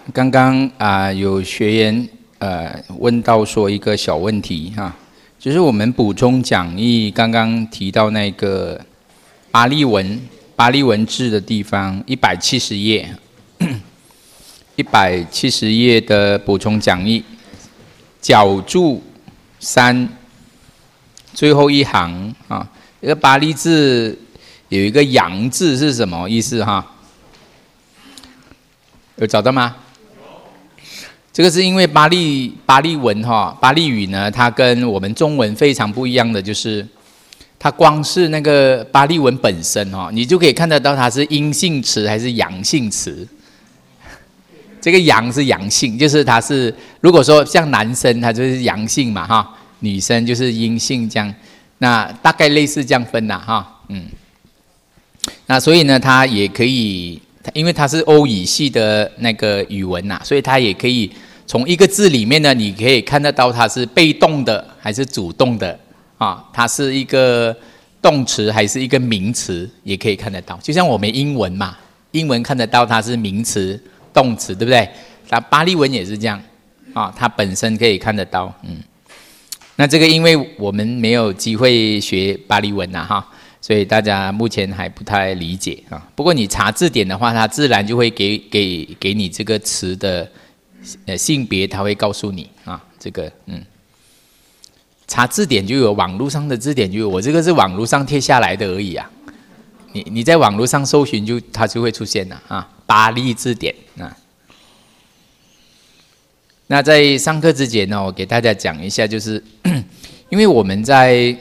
刚刚有学员问到说一个小问题哈，就是我们补充讲义刚刚提到那个巴利文字的地方170页，170页的补充讲义，角注3最后一行啊，这个巴利字有一个阳字是什么意思哈？有找到吗？这个是因为巴利文哈，巴利语呢，它跟我们中文非常不一样的，就是它光是那个巴利文本身哈，你就可以看得到它是阴性词还是阳性词。这个阳是阳性，就是它是如果说像男生，它就是阳性嘛哈，女生就是阴性这样，那大概类似这样分啦哈，那所以呢，它也可以。因为它是欧语系的那个语文呐，所以它也可以从一个字里面呢，你可以看得到它是被动的还是主动的啊，它是一个动词还是一个名词，也可以看得到。就像我们英文嘛，英文看得到它是名词、动词，对不对？那巴利文也是这样啊，它本身可以看得到。那这个因为我们没有机会学巴利文呐，哈。所以大家目前还不太理解啊。不过你查字典的话，它自然就会给你这个词的性别，它会告诉你啊。这个查字典就有，网络上的字典就有。我这个是网络上贴下来的而已啊。你在网络上搜寻它就会出现了啊。巴利字典啊。那在上课之前呢，我给大家讲一下，就是因为我们在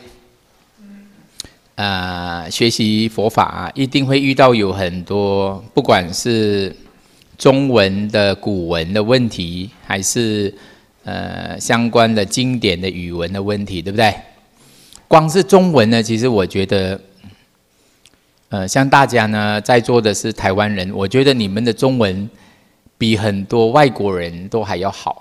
学习佛法一定会遇到有很多，不管是中文的古文的问题，还是相关的经典的语文的问题，对不对？光是中文呢，其实我觉得，像大家呢在座的是台湾人，我觉得你们的中文比很多外国人都还要好。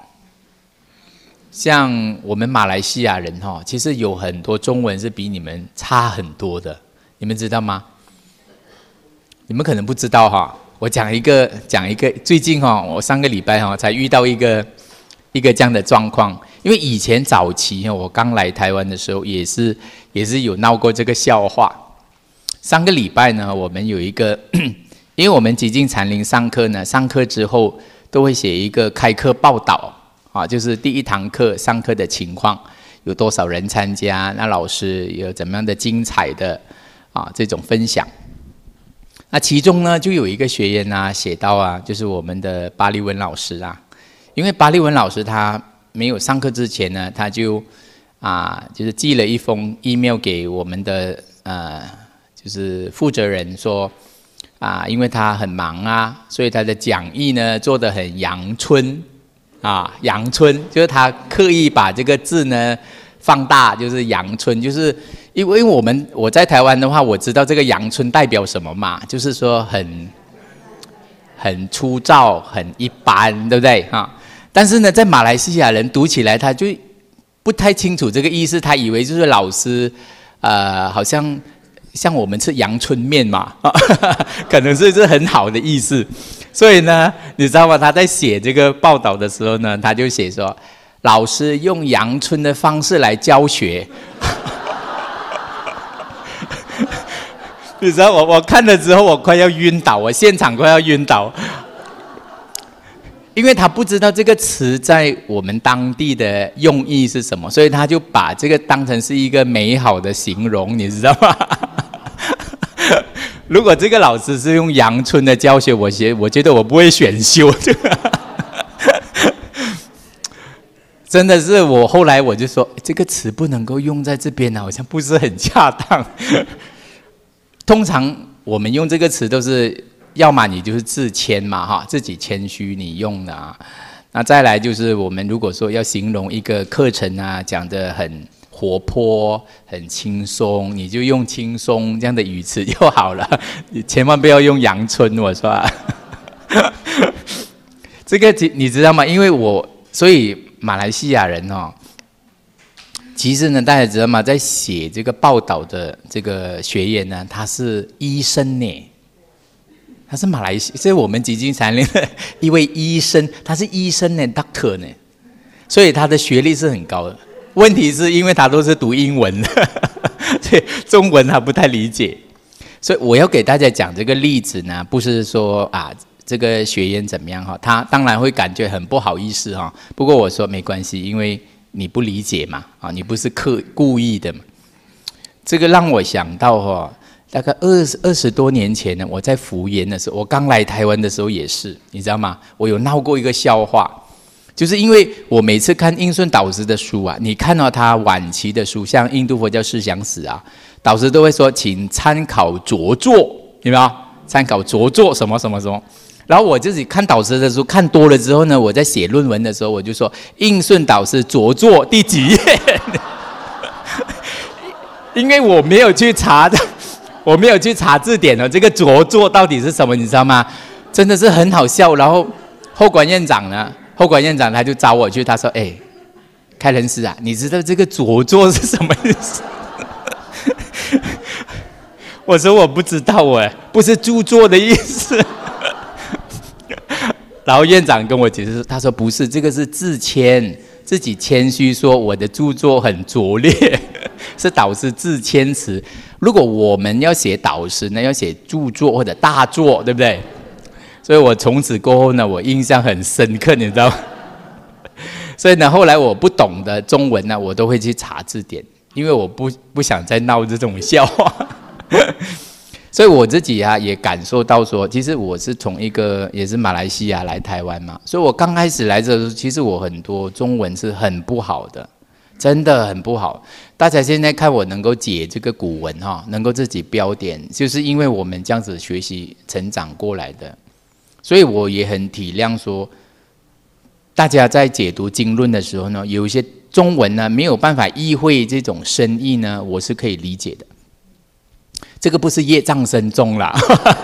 像我们马来西亚人哈，其实有很多中文是比你们差很多的，你们知道吗？你们可能不知道哈。我讲一个，最近哈，我上个礼拜哈才遇到一个这样的状况。因为以前早期我刚来台湾的时候，也是有闹过这个笑话。上个礼拜呢，我们有一个，因为我们极尽禅林上课呢，上课之后都会写一个开课报道。就是第一堂课上课的情况，有多少人参加，那老师有怎么样的精彩的这种分享。那其中呢，就有一个学员写到就是我们的巴利文老师因为巴利文老师他没有上课之前呢，他就是寄了一封 email 给我们的就是负责人说因为他很忙所以他的讲义呢做得很阳春。阳春就是他刻意把这个字呢放大，就是阳春，就是因为我在台湾的话，我知道这个阳春代表什么嘛，就是说很粗糙、很一般，对不对但是呢，在马来西亚人读起来，他就不太清楚这个意思，他以为就是老师好像我们吃阳春面嘛，可能是很好的意思。所以呢，你知道吗？他在写这个报道的时候呢，他就写说，老师用阳春的方式来教学。你知道我看了之后，我快要晕倒，我现场快要晕倒，因为他不知道这个词在我们当地的用意是什么，所以他就把这个当成是一个美好的形容，你知道吗？如果这个老师是用阳春的教学，我觉得我不会选修。真的是后来我就说，这个词不能够用在这边好像不是很恰当。通常我们用这个词都是，要么你就是自谦嘛自己谦虚你用的那再来就是我们如果说要形容一个课程讲得很活泼很轻松，你就用轻松这样的语词就好了，你千万不要用阳春，我说这个你知道吗？因为所以马来西亚人其实呢，大家知道吗？在写这个报道的这个学员呢，他是医生呢， 他是马来西亚，是我们基金山林的一位医生，他是医生呢 ，doctor 呢，所以他的学历是很高的。问题是因为他都是读英文的，所以中文他不太理解。所以我要给大家讲这个例子呢，不是说这个学员怎么样哈，他当然会感觉很不好意思哈。不过我说没关系，因为你不理解嘛，你不是故意的嘛。这个让我想到哈，大概20多年前呢，我在福研的时候，我刚来台湾的时候也是，你知道吗？我有闹过一个笑话，就是因为我每次看印顺导师的书啊，你看到他晚期的书，像《印度佛教思想史》啊，导师都会说，请参考着作，有没有？参考着作什么什么什么。然后我自己看导师的书看多了之后呢，我在写论文的时候，我就说印顺导师着作第几页，因为我没有去查字典哦，这个着作到底是什么，你知道吗？真的是很好笑。然后后管院长他就找我去，他说：“开仁师啊，你知道这个着作是什么意思？”我说我不知道不是著作的意思。然后院长跟我解释，他说不是，这个是自谦，自己谦虚说我的著作很拙劣，是导师自谦词。如果我们要写导师呢，要写著作或者大作，对不对？所以我从此过后呢，我印象很深刻，你知道吗？所以呢，后来我不懂的中文呢，我都会去查字典，因为我不想再闹这种笑话。所以我自己也感受到说，其实我是从一个也是马来西亚来台湾嘛，所以我刚开始来的时候，其实我很多中文是很不好的，真的很不好。大家现在看我能够解这个古文能够自己标点，就是因为我们这样子学习成长过来的。所以我也很体谅说，大家在解读经论的时候呢，有一些中文呢没有办法意会这种深意呢，我是可以理解的。这个不是业障深重啦，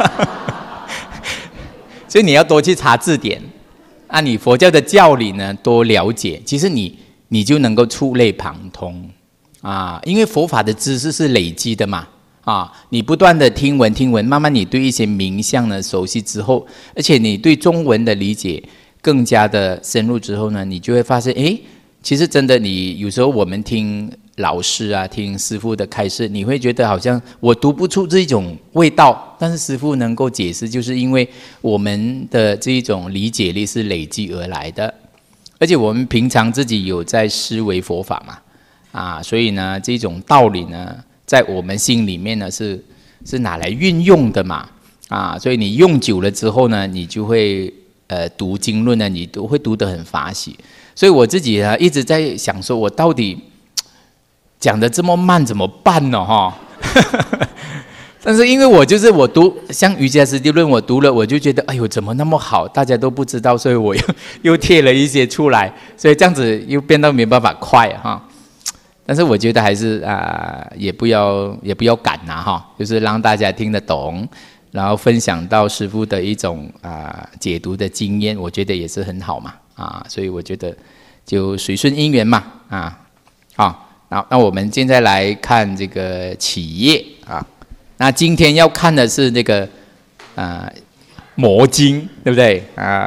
所以你要多去查字典，按你佛教的教理呢多了解，其实你就能够触类旁通因为佛法的知识是累积的嘛你不断的听闻，慢慢你对一些名相呢熟悉之后，而且你对中文的理解更加的深入之后呢，你就会发现，其实真的，你有时候我们听老师听师父的开示，你会觉得好像我读不出这种味道，但是师父能够解释，就是因为我们的这一种理解力是累积而来的，而且我们平常自己有在思维佛法嘛，所以呢，这种道理呢，在我们心里面呢是拿来运用的嘛，所以你用久了之后呢，你就会读经论呢，你都会读得很法喜。所以我自己一直在想说，我到底讲得这么慢怎么办呢？但是因为我读像瑜伽师地论，我读了我就觉得，哎呦怎么那么好，大家都不知道，所以我又贴了一些出来，所以这样子又变到没办法快但是我觉得还是也不要赶就是让大家听得懂，然后分享到师父的一种解读的经验，我觉得也是很好嘛所以我觉得就随顺因缘嘛好，那我们现在来看这个企业那今天要看的是那个摩经，对不对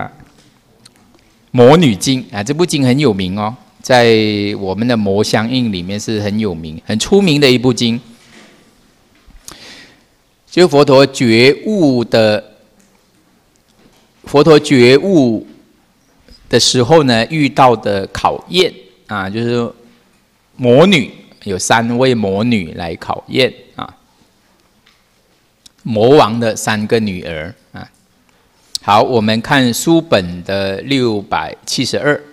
摩女经这部经很有名在我们的摩相印里面是很有名、很出名的一部经，就佛陀觉悟的时候呢，遇到的考验就是魔女，有3位魔女来考验魔王的3个女儿好，我们看书本的672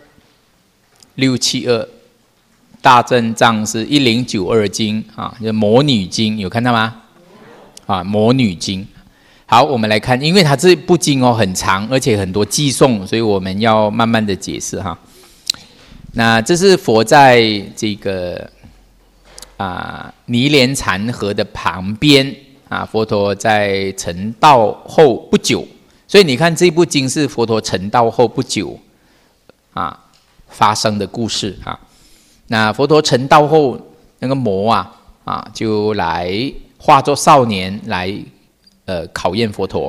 大正藏是1092经就魔女经，有看到吗？魔女经。好，我们来看，因为它这部经很长，而且很多偈颂，所以我们要慢慢的解释那这是佛在这个尼连禅河的旁边佛陀在成道后不久，所以你看这部经是佛陀成道后不久发生的故事那佛陀成道后，那个魔就来化作少年来考验佛陀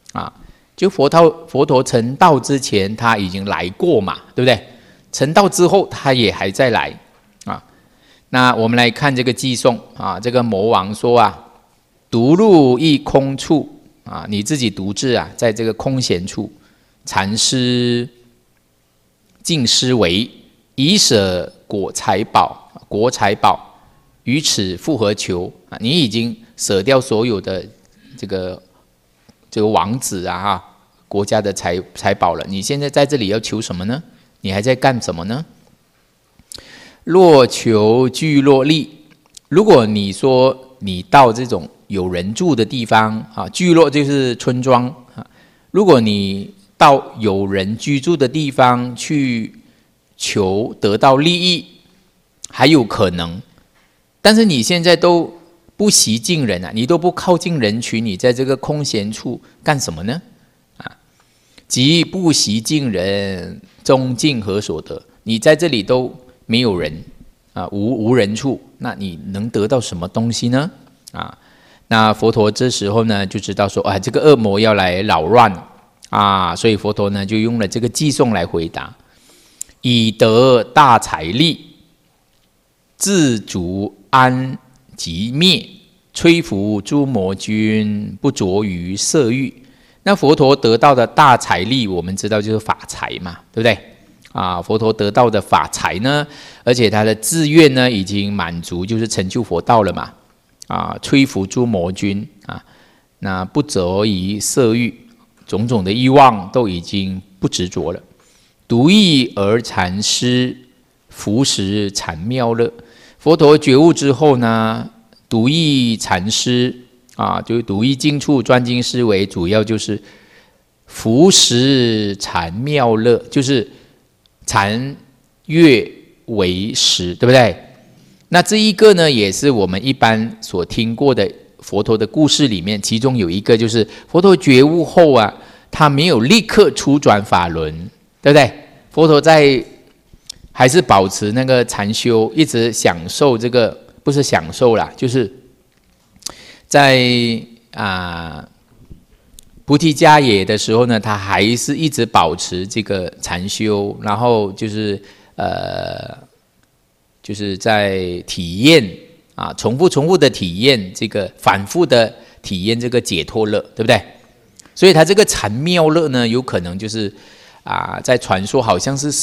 啊。就佛陀成道之前，他已经来过嘛，对不对？成道之后，他也还在来啊。那我们来看这个偈颂啊，这个魔王说啊，独入一空处啊，你自己独自啊，在这个空闲处，禅师静思维，以舍国财宝，于此复何求啊？你已经舍掉所有的这个王子啊，国家的财宝了，你现在在这里要求什么呢？你还在干什么呢？若求聚落利，如果你说你到这种有人住的地方啊，聚落就是村庄啊，如果你到有人居住的地方去求得到利益，还有可能，但是你现在都不习近人啊，你都不靠近人群，你在这个空闲处干什么呢？啊，即不习近人，终竟何所得？你在这里都没有人啊，无人处，那你能得到什么东西呢？啊，那佛陀这时候呢就知道说，这个恶魔要来扰乱啊，所以佛陀呢就用了这个偈颂来回答：以得大财力，自足安即灭，摧伏诸魔君，不着于色欲。那佛陀得到的大财力，我们知道就是法财嘛，对不对？啊，佛陀得到的法财呢，而且他的志愿呢已经满足，就是成就佛道了嘛。啊，摧伏诸魔君啊，那不着于色欲，种种的欲望都已经不执着了。独一而禅师，服食禅妙乐。佛陀觉悟之后呢，独一禅师啊，就是独一静处专精思维，主要就是服食禅妙乐，就是禅悦为食，对不对？那这一个呢，也是我们一般所听过的佛陀的故事里面，其中有一个就是佛陀觉悟后啊，他没有立刻出转法轮，对不对？佛陀在还是保持那个禅修，一直享受这个，不是享受啦，就是在菩提迦耶的时候呢，他还是一直保持这个禅修，然后就是在体验啊，重复的体验这个，反复的体验这个解脱乐，对不对？所以他这个禅妙乐呢，有可能就是在传说好像是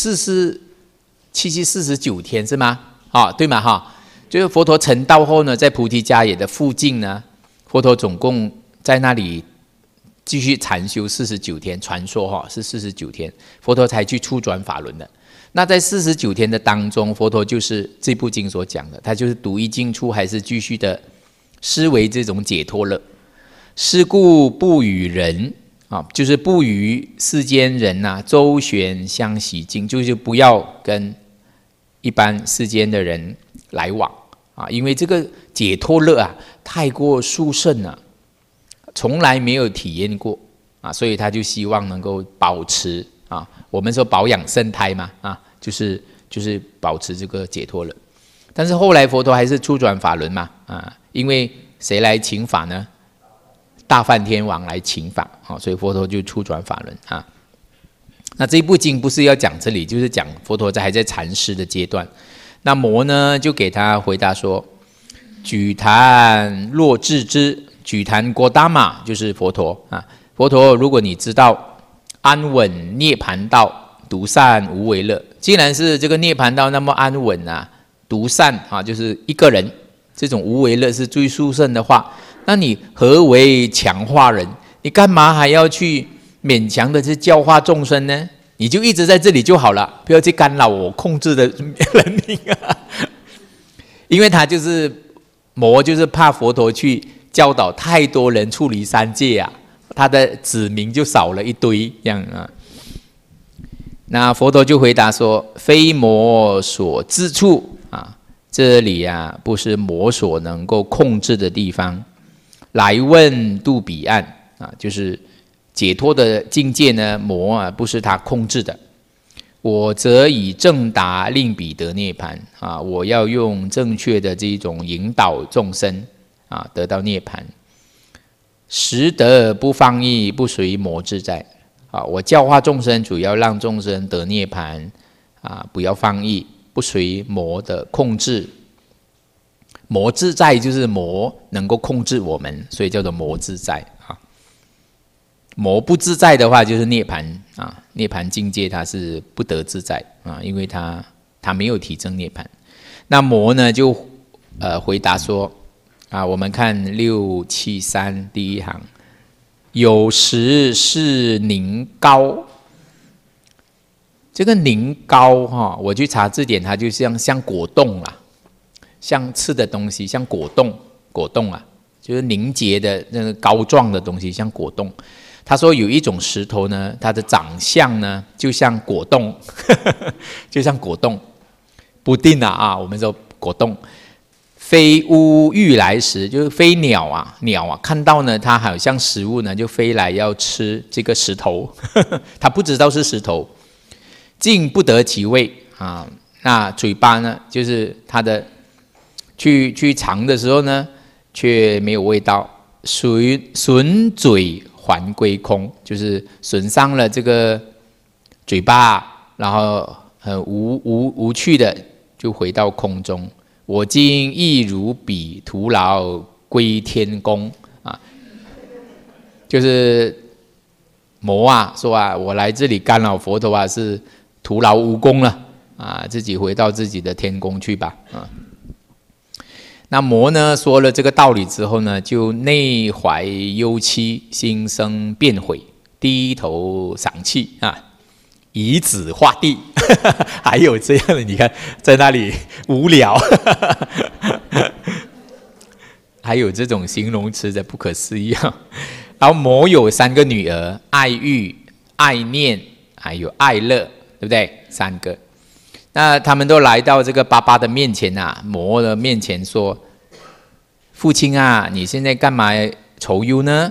49天是吗？对吗？就是佛陀成道后呢，在菩提迦耶的附近呢，佛陀总共在那里继续禅修49天，传说是49天，佛陀才去出转法轮的。那在49天的当中，佛陀就是这部经所讲的，他就是独一静处，还是继续的思维这种解脱乐。是故不与人就是不与世间人周旋相习境，就是不要跟一般世间的人来往因为这个解脱乐太过殊胜了，从来没有体验过所以他就希望能够保持我们说保养生态嘛就是保持这个解脱乐。但是后来佛陀还是出转法轮嘛因为谁来请法呢？大梵天王来请法所以佛陀就出转法轮那这一部经不是要讲这里，就是讲佛陀还在禅师的阶段。那魔呢就给他回答说：举檀若智之，举檀郭达玛就是佛陀佛陀，如果你知道安稳涅槃道，独善无为乐，既然是这个涅槃道那么安稳独善就是一个人，这种无为乐是最殊胜的话，那你何为强化人？你干嘛还要去勉强的去教化众生呢？你就一直在这里就好了，不要去干扰我控制的人民因为他就是魔，就是怕佛陀去教导太多人处离三界他的子民就少了一堆这样那佛陀就回答说：非魔所自处这里不是魔所能够控制的地方。来问渡彼岸就是解脱的境界呢，魔不是他控制的。我则以正达令彼得涅槃我要用正确的这种引导众生得到涅槃。 实得不放逸，不随魔自在。我教化众生，主要让众生得涅槃不要放逸，不随魔的控制。魔自在就是魔能够控制我们，所以叫做魔自在魔不自在的话，就是涅槃涅槃境界它是不得自在因为它没有体证涅槃。那魔呢就回答说我们看673第一行，有时是凝膏。这个凝膏我去查字典，它就像果冻啦，像吃的东西，像果冻就是凝结的那个膏状的东西，像果冻。他说有一种石头呢，它的长相呢就像果冻，就像果冻，不定我们说果冻。飞乌欲来时，就是飞鸟看到呢，它好像食物呢，就飞来要吃这个石头，它不知道是石头，竟不得其味那嘴巴呢，就是它的去尝的时候呢，却没有味道，损嘴还归空，就是损伤了这个嘴巴，然后很无趣的就回到空中。我今亦如彼，徒劳归天宫就是魔说我来这里干扰佛陀是徒劳无功了自己回到自己的天宫去吧那魔呢说了这个道理之后呢，就内怀忧戚，心生变悔，低头赏气以子画地还有这样的，你看在那里无聊还有这种形容词的不可思议然后魔有3个女儿，爱欲、爱念还有爱乐，对不对？3个。那他们都来到这个爸爸的面前魔的面前说，父亲你现在干嘛愁忧呢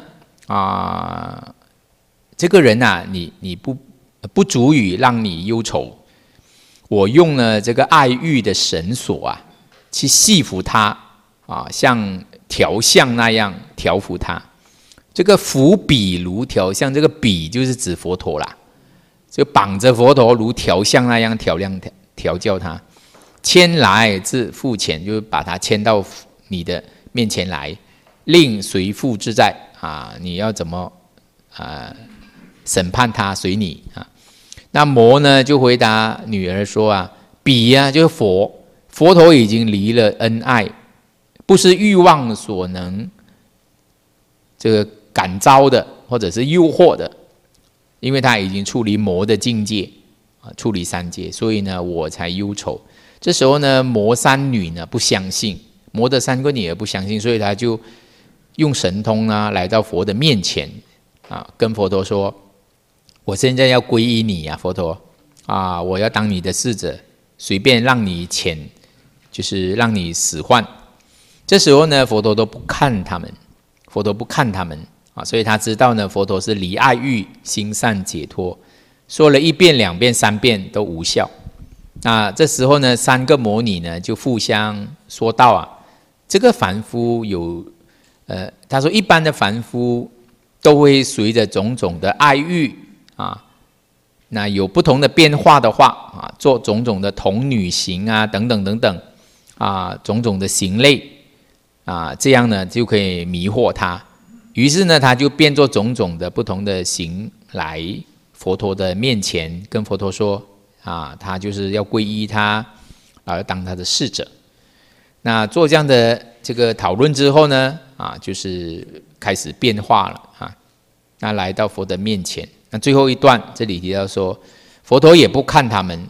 这个人你不足以让你忧愁，我用了这个爱欲的绳索去系服他像条项那样调服他。这个扶彼如条项，这个彼就是指佛陀啦，就绑着佛陀如条项那样调教他，牵来至父前，就是把他牵到你的面前来，令随父自在你要怎么审判他随你那魔呢就回答女儿说彼就是佛陀已经离了恩爱，不是欲望所能这个感召的或者是诱惑的，因为他已经处离魔的境界处离3界，所以呢我才忧愁。这时候呢魔3女呢不相信，魔的3个女儿不相信，所以他就用神通来到佛的面前跟佛陀说，我现在要皈依你佛陀我要当你的侍者，随便让你遣，就是让你使唤。这时候呢佛陀都不看他们，所以他知道呢佛陀是离爱欲，心善解脱，说了1遍2遍3遍都无效。那这时候呢3个魔女呢就互相说道这个凡夫有他说一般的凡夫都会随着种种的爱欲那有不同的变化的话做种种的童女行等等等等种种的行类这样呢就可以迷惑他。于是呢他就变作种种的不同的行来佛陀的面前，跟佛陀说他就是要皈依他，要当他的侍者。那做这样的这个讨论之后呢就是开始变化了那来到佛的面前。那最后一段这里提到说，佛陀也不看他们，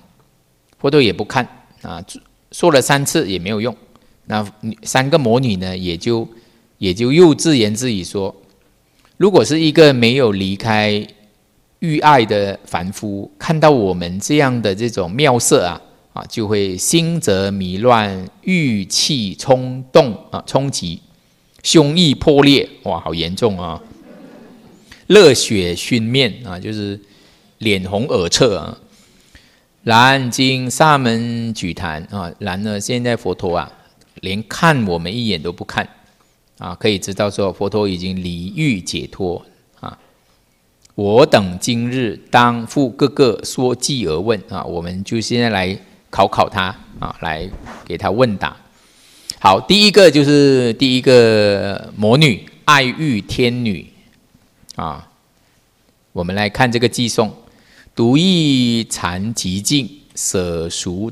说了3次也没有用。那3个魔女呢也就又自言自语说，如果是一个没有离开欲爱的凡夫，看到我们这样的这种妙色就会心则迷乱，欲气冲动冲击，胸臆破裂，哇，好严重热血熏面就是脸红耳赤然今沙门举坛然而现在佛陀连看我们一眼都不看， 可以知道说佛陀已经离欲解脱啊。我等今日当复各个说记而问啊，我们就现在来考他啊，来给他问答。好，第一个就是第一个魔女爱欲天女啊，我们来看这个偈颂：独一禅极尽，舍赎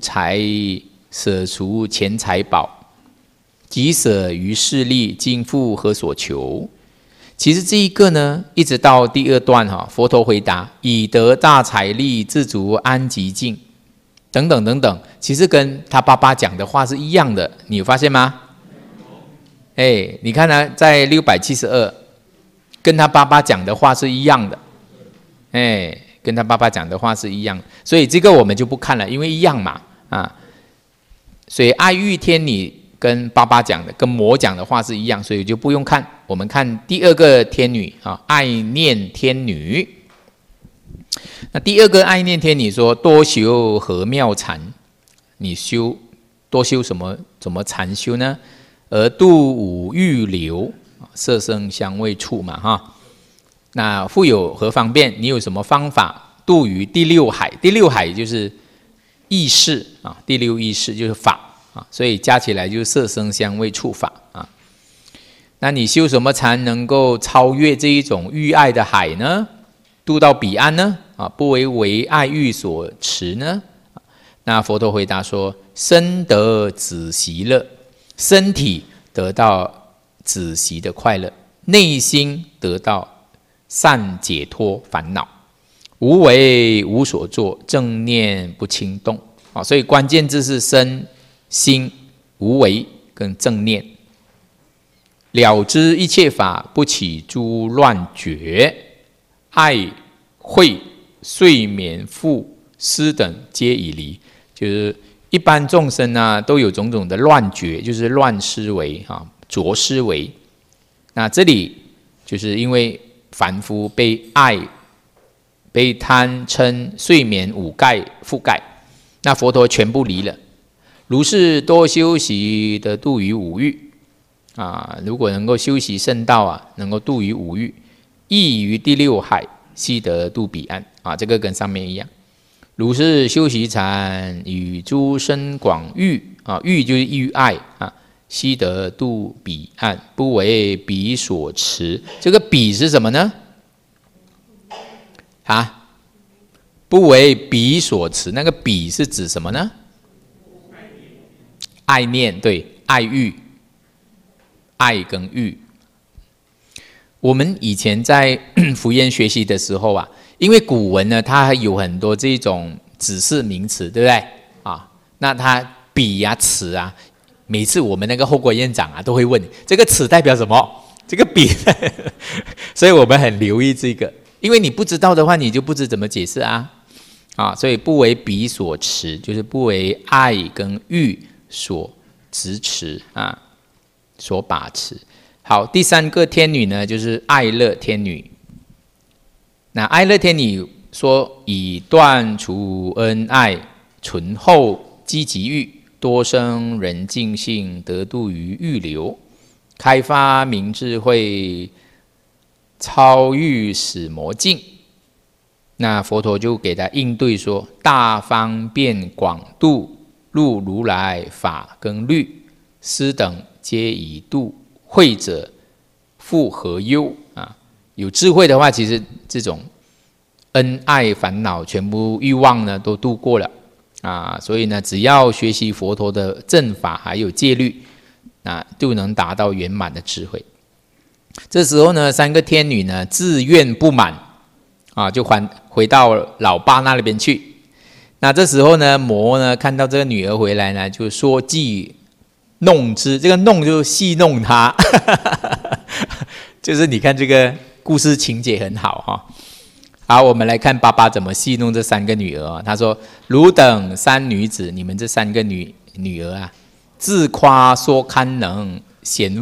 钱财宝，即舍于势力，今复何所求？其实这一个呢，一直到第二段佛陀回答：以得大财力，自足安极尽。等等等等，其实跟他爸爸讲的话是一样的，你有发现吗？你看呢，在672，跟他爸爸讲的话是一样的，跟他爸爸讲的话是一样，所以这个我们就不看了，因为一样嘛，所以爱欲天女跟爸爸讲的，跟魔讲的话是一样，所以就不用看。我们看第二个天女爱念天女。那第二个爱念天女说：多修何妙禅？你多修什么禅修呢？而度五欲流，色声香味触嘛那复有何方便？你有什么方法度于第六海？第六海就是意识第六意识就是法所以加起来就是色声香味触法那你修什么禅能够超越这一种欲爱的海呢？渡到彼岸呢？不为爱欲所持呢？那佛陀回答说：身得止息乐，身体得到止息的快乐，内心得到善解脱烦恼，无为无所作，正念不轻动所以关键字是身心无为跟正念。了知一切法，不起诸乱觉，爱慧睡眠复思等皆已离。就是一般众生都有种种的乱觉，就是乱思维浊思维。那这里就是因为凡夫被爱、被贪嗔睡眠五盖覆盖，那佛陀全部离了。如是多修习得度于五欲如果能够修习圣道能够度于五欲，亦于第六海，悉得度彼岸这个跟上面一样。如是修习禅，与诸生广欲欲就是欲爱悉得度彼岸，不为彼所持。这个彼是什么呢？不为彼所持，那个彼是指什么呢？爱念，对，爱欲，爱跟欲。我们以前在福音学习的时候因为古文呢，它有很多这种指示名词，对不对那它彼此每次我们那个后国院长都会问这个此代表什么，这个彼所以我们很留意这个，因为你不知道的话，你就不知怎么解释所以不为彼所持，就是不为爱跟欲所执持所把持。好，第三个天女呢，就是爱乐天女。那爱乐天女说：以断除恩爱，存厚积极欲，多生人尽性，得度于欲流，开发明智慧，超欲使魔境。那佛陀就给他应对说：大方便广度，入如来法跟律，斯等皆已度，慧者复何忧有智慧的话，其实这种恩爱烦恼全部欲望呢都度过了所以呢，只要学习佛陀的正法还有戒律就能达到圆满的智慧。这时候呢，三个天女呢自愿不满就回到老爸那边去。那这时候呢，魔呢看到这个女儿回来呢，就说计弄之，这个弄就戏弄她就是你看这个故事情节很好好，我们来看爸爸怎么戏弄这三个女儿他说：汝等三女子，你们这三个女儿自夸说堪能，闲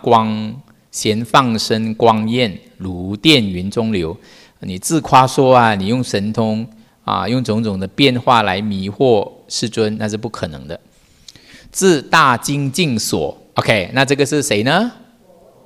放生光焰，如电云中流。你自夸说你用神通用种种的变化来迷惑世尊，那是不可能的。自大精进所 ，OK， 那这个是谁呢？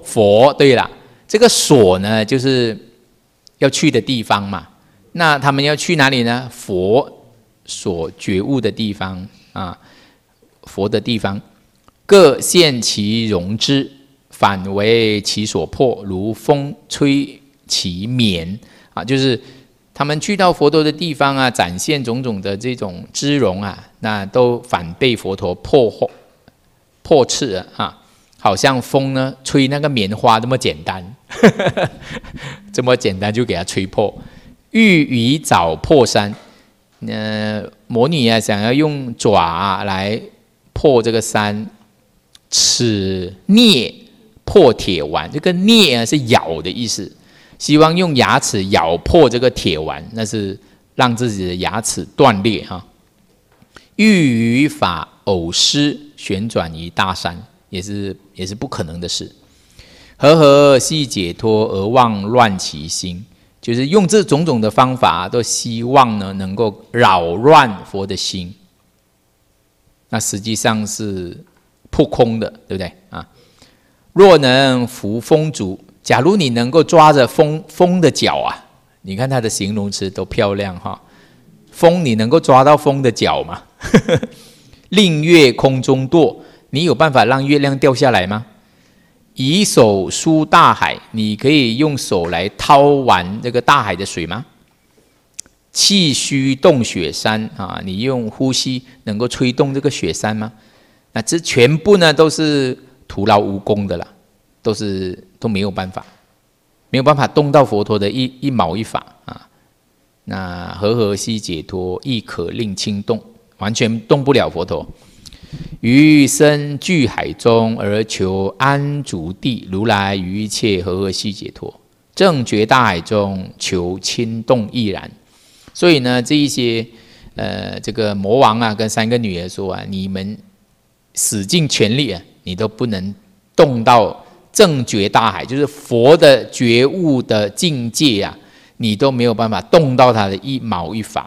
佛，对了，这个所呢，就是要去的地方嘛。那他们要去哪里呢？佛所觉悟的地方啊，佛的地方，各现其容之，反为其所迫，如风吹其棉啊，就是他们去到佛陀的地方啊，展现种种的这种姿容啊，那都反被佛陀破斥啊，好像风呢吹那个棉花这么简单，这么简单就给它吹破。欲以爪破山，魔女啊想要用爪来破这个山，此啮破铁丸，这个啮啊是咬的意思，希望用牙齿咬破这个铁丸，那是让自己的牙齿断裂哈。欲于法偶失，旋转于大山，也是不可能的事。和系解脱而妄乱其心，就是用这种种的方法，都希望呢能够扰乱佛的心。那实际上是破空的，对不对啊？若能扶风足，假如你能够抓着风的脚啊，你看它的形容词都漂亮哈。风，你能够抓到风的脚吗？令月空中堕，你有办法让月亮掉下来吗？以手输大海，你可以用手来掏完这个大海的水吗？气虚动雪山啊，你用呼吸能够吹动这个雪山吗？那这全部呢都是徒劳无功的啦，都没有办法，没有办法动到佛陀的一毛一法啊。那和系解脱亦可令轻动，完全动不了佛陀。于身具海中而求安足地，如来于一切和系解脱，正觉大海中求轻动亦然。所以呢，这一些这个魔王啊，跟三个女儿说啊，你们使尽全力啊，你都不能动到正觉大海，就是佛的觉悟的境界啊，你都没有办法动到他的一毛一发。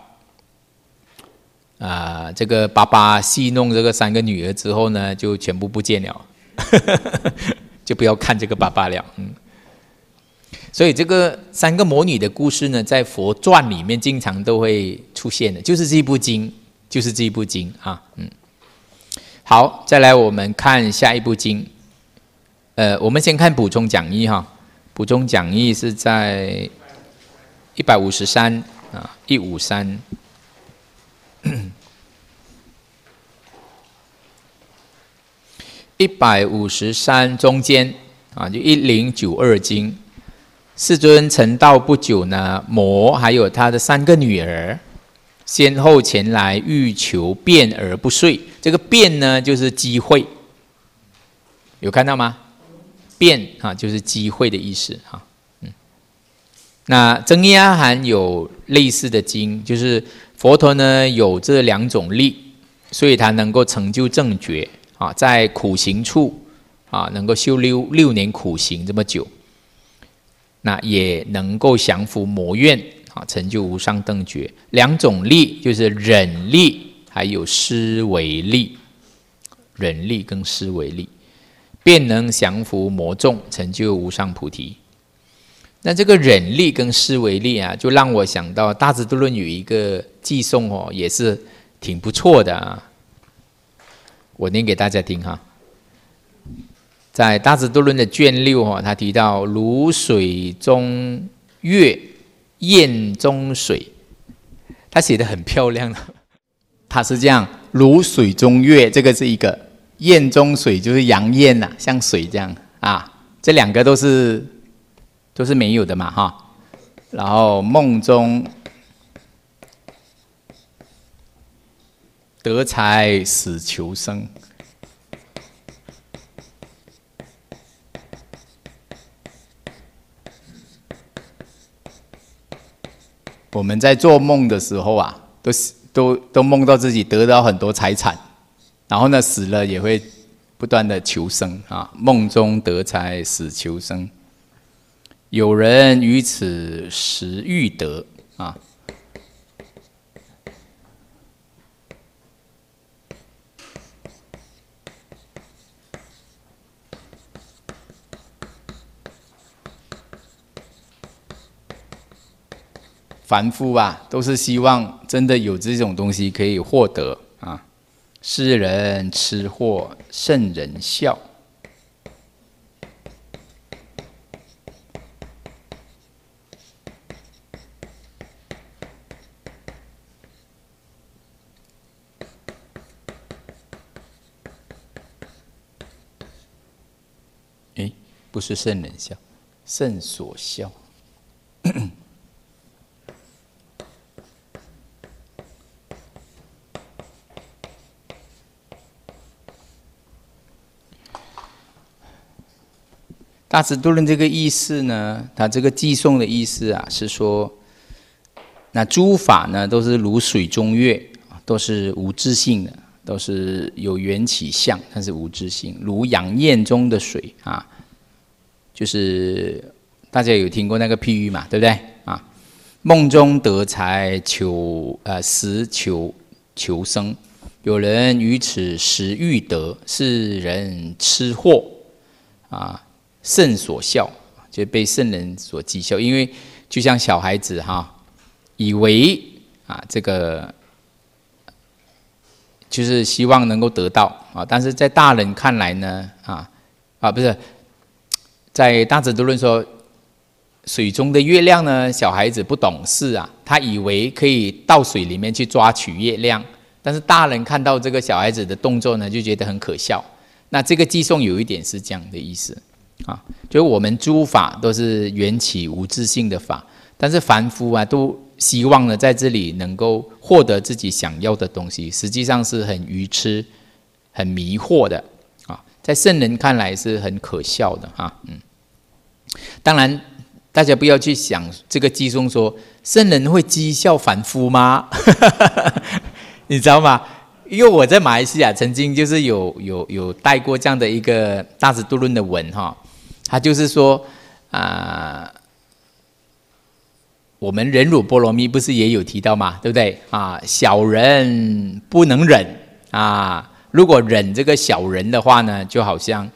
这个爸爸戏弄这个三个女儿之后呢，就全部不见了，就不要看这个爸爸了。所以这个三个魔女的故事呢，在佛传里面经常都会出现的，就是这部经，啊。好，再来我们看下一部经。我们先看补充讲义哈，补充讲义是在153啊，153。153中间啊，就1092经，世尊成道不久呢，魔还有他的三个女儿，先后前来欲求辩而不遂。这个辩呢，就是机会，有看到吗？辩啊，就是机会的意思哈。那增一阿含有类似的经，就是佛陀呢有这两种力，所以他能够成就正觉啊，在苦行处啊，能够修六年苦行这么久，那也能够降伏魔怨啊，成就无上正觉。两种力就是忍力还有思维力，忍力跟思维力，便能降伏魔众，成就无上菩提。那这个忍力跟思维力啊，就让我想到大智度论有一个偈颂哦，也是挺不错的啊。我念给大家听哈。在大智度论的卷6哦，他提到如水中月，焰中水，他写得很漂亮的。他是这样，如水中月，这个是一个；焰中水就是阳焰呐，像水这样啊。这两个都是没有的嘛哈。然后梦中得财死求生，我们在做梦的时候啊，都梦到自己得到很多财产，然后呢死了也会不断的求生啊。梦中得财死求生，有人于此时欲得啊。 凡夫啊，都是希望真的有这种东西可以获得啊。世人吃货，圣人笑。不是圣人笑，圣所笑。大智度论这个意思呢，它这个寄送的意思啊，是说，那诸法呢都是如水中月，都是无自性的，都是有缘起相，但是无自性，如阳焰中的水啊。就是大家有听过那个譬喻嘛，对不对啊？梦中得财食求生，有人于此时欲得，是人吃货啊，圣所笑，就被圣人所讥笑。因为就像小孩子以为啊这个就是希望能够得到啊，但是在大人看来呢不是。在大智度论说，水中的月亮呢，小孩子不懂事啊，他以为可以到水里面去抓取月亮，但是大人看到这个小孩子的动作呢，就觉得很可笑。那这个寄送有一点是这样的意思啊，就是我们诸法都是缘起无自性的法，但是凡夫啊，都希望呢在这里能够获得自己想要的东西，实际上是很愚痴、很迷惑的啊，在圣人看来是很可笑的当然，大家不要去想这个寄送说圣人会讥笑凡夫吗？你知道吗？因为我在马来西亚曾经就是有带过这样的一个大智度论的文他就是说我们忍辱波罗蜜不是也有提到嘛，对不对小人不能忍如果忍这个小人的话呢，就好像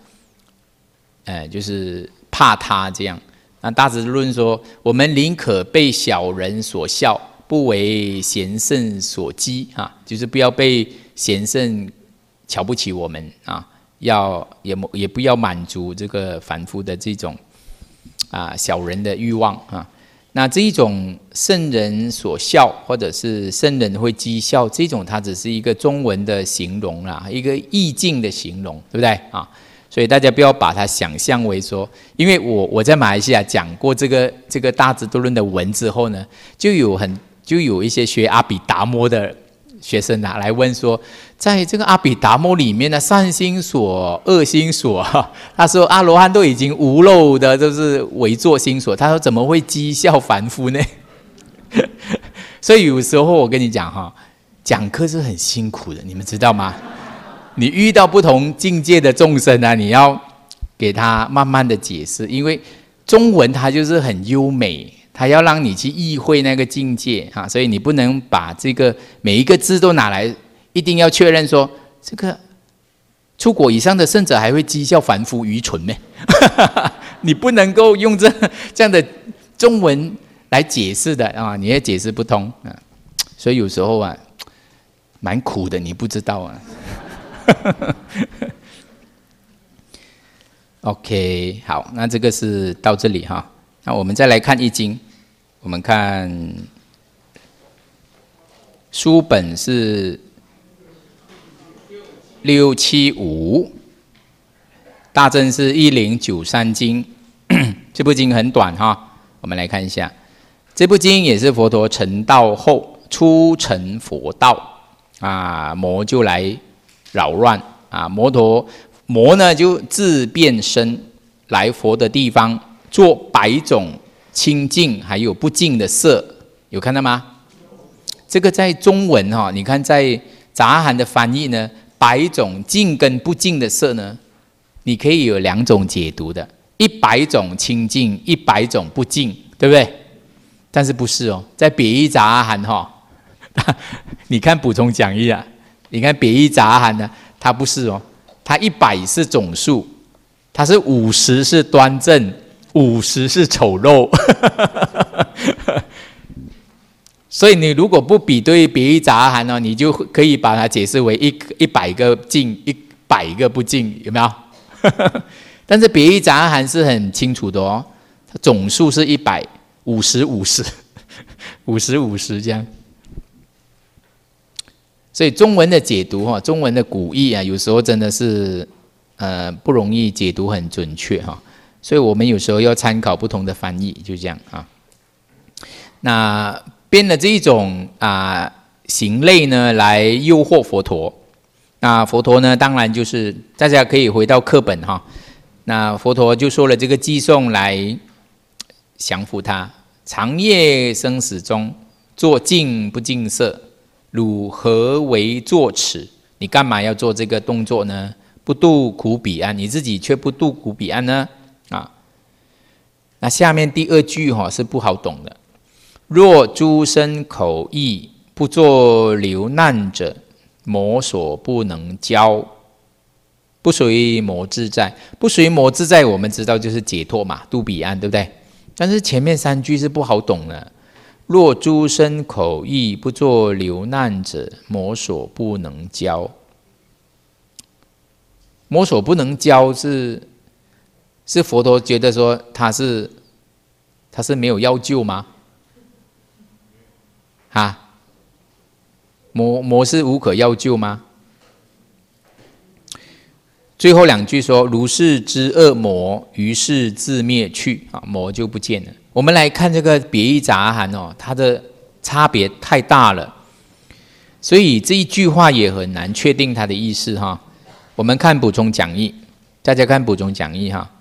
就是怕他这样。那大智度论说，我们宁可被小人所笑，不为贤圣所讥就是不要被贤圣瞧不起我们也不要满足这个凡夫的这种小人的欲望那这一种圣人所笑，或者是圣人会讥笑，这种它只是一个中文的形容啦，一个意境的形容，对不对所以大家不要把它想象为说，因为我在马来西亚讲过这个大智度论的文之后呢，就有一些学阿毗达摩的学生来问说，在这个阿毗达摩里面的善心所、恶心所他说阿罗汉都已经无漏的，就是唯作心所，他说怎么会讥笑凡夫呢？所以有时候我跟你讲讲课是很辛苦的，你们知道吗？你遇到不同境界的众生你要给他慢慢的解释，因为中文它就是很优美，它要让你去意会那个境界所以你不能把这个每一个字都拿来，一定要确认说这个出果以上的圣者还会讥笑凡夫愚蠢咩？你不能够用这样的中文来解释的你也解释不通所以有时候蛮苦的，你不知道OK， 好，那这个是到这里那我们再来看易经，我们看书本是675，大正是1093经，这部经很短我们来看一下，这部经也是佛陀成道后初成佛道魔就来扰乱魔呢就自变身来佛的地方，做百种清净还有不净的色，有看到吗？这个在中文你看在杂含的翻译呢，百种净跟不净的色呢，你可以有两种解读的，100种清净，100种不净，对不对？但是不是在别义杂含你看补充讲义你看别义杂含呢，它不是它100是总数，它是50是端正，50是丑陋所以你如果不比对别义杂阿含哦，你就可以把它解释为100个净，100个不净，有没有？但是别义杂阿含是很清楚的哦，它总数是100，50-50，50-50这样。所以中文的解读哈，中文的古义啊，有时候真的是不容易解读很准确哈，所以我们有时候要参考不同的翻译，就这样啊。那编了这一种行类呢，来诱惑佛陀。那佛陀呢，当然就是大家可以回到课本哈。那佛陀就说了这个偈颂来降服他：长夜生死中，作净不净色，汝何为作此？你干嘛要做这个动作呢？不度苦彼岸，你自己却不度苦彼岸呢？那下面第2句是不好懂的。若诸身口意不作流难者，魔所不能教。不随魔自在，不随魔自在，我们知道就是解脱嘛，度彼岸，对不对？但是前面3句是不好懂的。若诸身口意不作流难者，魔所不能教。魔所不能教是佛陀觉得说他是没有要救吗？魔是无可药救吗？最后2句说：如是知恶魔，于是自灭去，魔就不见了。我们来看这个别义杂阿含哦，它的差别太大了，所以这一句话也很难确定它的意思哈。我们看补充讲义，大家看补充讲义哈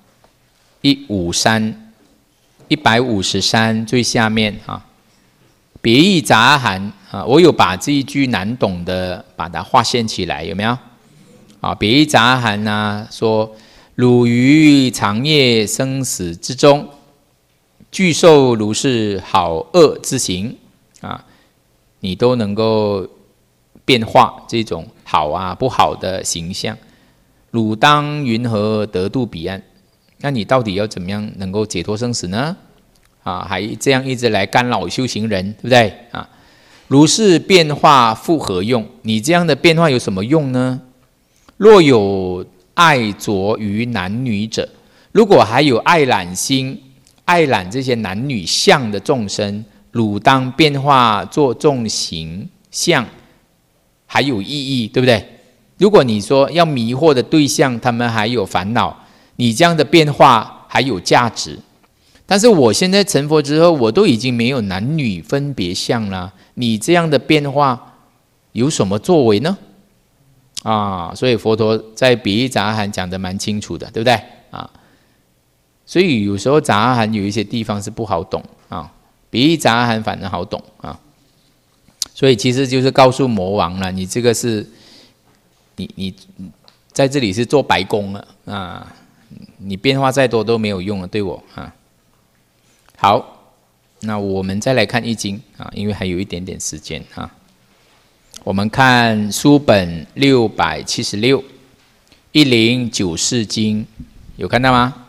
，153最下面哈。别义杂阿含我有把这一句难懂的把它划线起来，有没有？别义杂阿含说：汝于长夜生死之中，具受如是好恶之行你都能够变化这种好不好的形象，汝当云何得度彼岸？那你到底要怎么样能够解脱生死呢？还这样一直来干扰修行人，对不对如是变化复何用？你这样的变化有什么用呢？若有爱着于男女者，如果还有爱染心，爱染这些男女相的众生，汝当变化做众形象，还有意义，对不对？如果你说要迷惑的对象，他们还有烦恼，你这样的变化还有价值。但是我现在成佛之后，我都已经没有男女分别相了，你这样的变化有什么作为呢？所以佛陀在别义杂阿含讲的蛮清楚的，对不对所以有时候杂阿含有一些地方是不好懂别义杂阿含反而好懂所以其实就是告诉魔王了，你这个是你在这里是做白工了你变化再多都没有用了，对我好，那我们再来看易经因为还有一点点时间我们看书本676 1094经，有看到吗？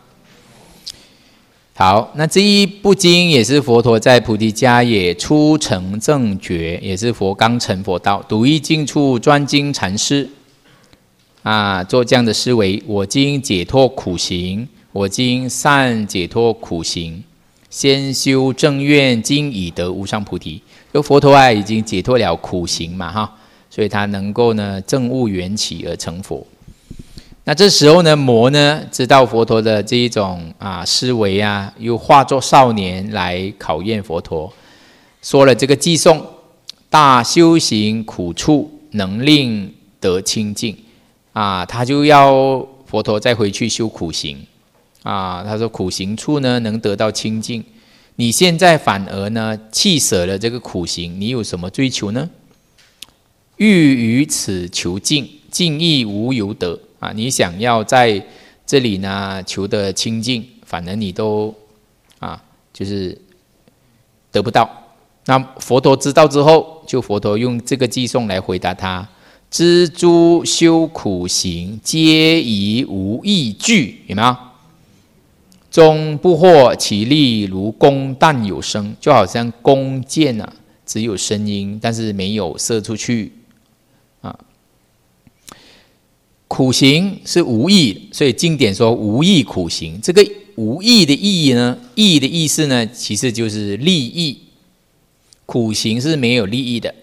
好，那这一部经也是佛陀在菩提迦耶初成正觉，也是佛刚成佛道，读一经处专精禅师做这样的思维：我今解脱苦行，我今善解脱苦行，先修正愿，今已得无上菩提。就佛陀已经解脱了苦行嘛所以他能够呢证悟缘起而成佛。那这时候呢，魔呢知道佛陀的这一种思维又化作少年来考验佛陀，说了这个偈颂：大修行苦处，能令得清净他就要佛陀再回去修苦行他说苦行处呢能得到清净，你现在反而呢弃舍了这个苦行，你有什么追求呢？欲于此求净，净亦无由得你想要在这里呢求得清净，反而你都就是得不到。那佛陀知道之后，就佛陀用这个偈颂来回答他：知诸修苦行，皆以无益具，有没有？终不获其利如弓弹有声，就好像弓箭只有声音，但是没有射出去啊。苦行是无益，所以经典说无益苦行。这个无益的意义呢，益的意思呢，其实就是利益。苦行是没有利益的，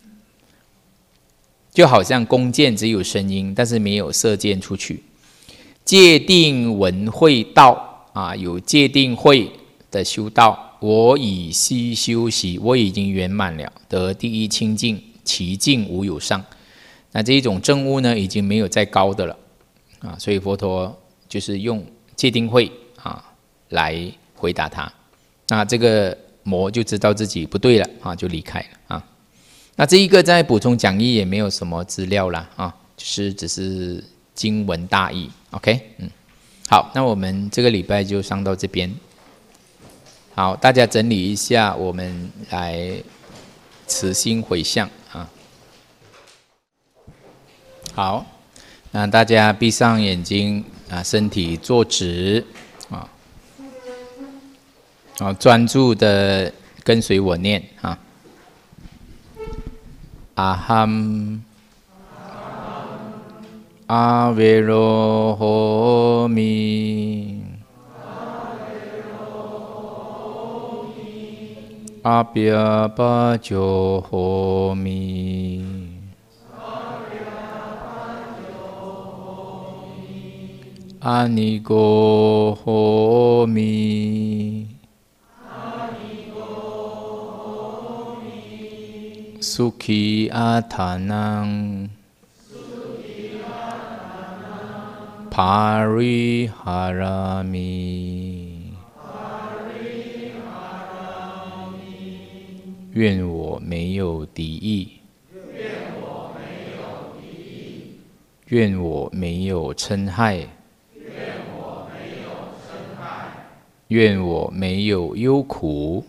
就好像弓箭只有声音，但是没有射箭出去。戒定闻慧道啊，有戒定慧的修道，我以悉修习，我已经圆满了，得第一清净，其境无有上。那这一种证悟呢，已经没有再高的了啊，所以佛陀就是用戒定慧啊来回答他。那这个魔就知道自己不对了啊，就离开了啊。那这一个在补充讲义也没有什么资料啦啊，就是只是经文大意。OK， 好，那我们这个礼拜就上到这边。好，大家整理一下，我们来慈心回向啊。好，那大家闭上眼睛啊，身体坐直啊，专注的跟随我念啊。阿含阿维罗诃弥，阿比阿巴鸠诃弥，阿尼cô诃弥，苏ခိ阿他囊，帕瑞哈拉米，愿我没有敌意，愿我没有嗔害，愿我没有忧苦，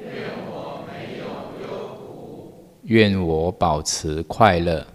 愿我保持快乐。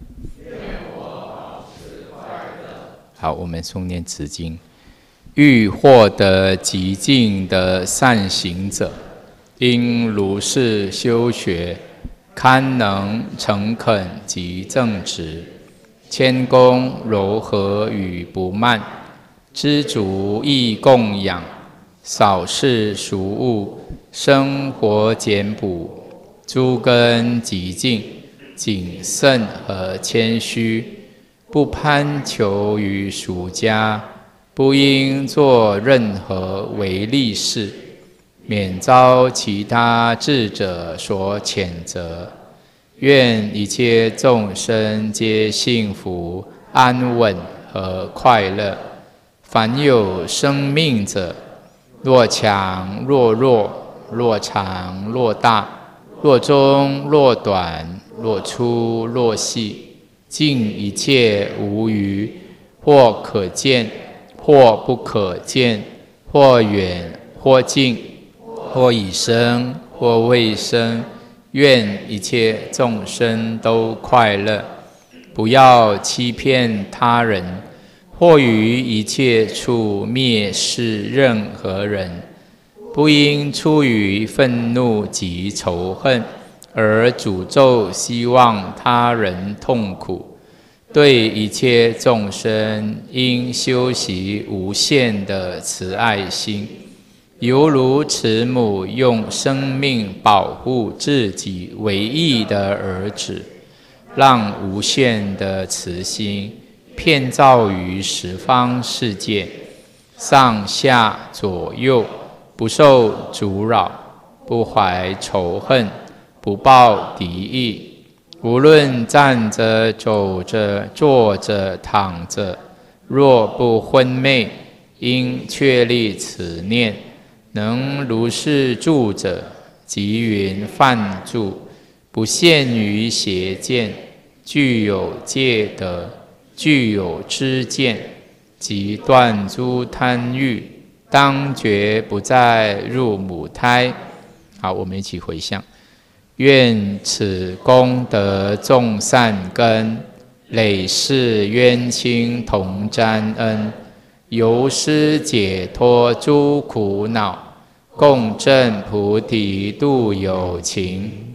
好，我们诵念此经。欲获得极尽的善行者，应如是修学，堪能诚恳及正直，谦恭柔和与不慢，知足易供养，少事俗物，生活简朴，诸根极净，谨慎和谦虚，不攀求于俗家，不应做任何违利事，免遭其他智者所谴责。愿一切众生皆幸福、安稳和快乐。凡有生命者，若强若弱，若长若大，若中若短，若粗若细，尽一切无余，或可见，或不可见，或远或近，或已生，或未生。愿一切众生都快乐，不要欺骗他人，或于一切处蔑视任何人，不应出于愤怒及仇恨而诅咒希望他人痛苦。对一切众生应修习无限的慈爱心，犹如慈母用生命保护自己唯一的儿子，让无限的慈心遍照于十方世界，上下左右，不受阻扰，不怀仇恨，不抱敌意。无论站着、走着、坐着、躺着，若不昏昧，应确立此念。能如是住者，即云梵住，不陷于邪见，具有戒德，具有知见，即断诸贪欲，当觉不再入母胎。好，我们一起回向。愿此功德众善根，累世冤亲同沾恩，由施解脱诸苦恼，共振菩提度有情。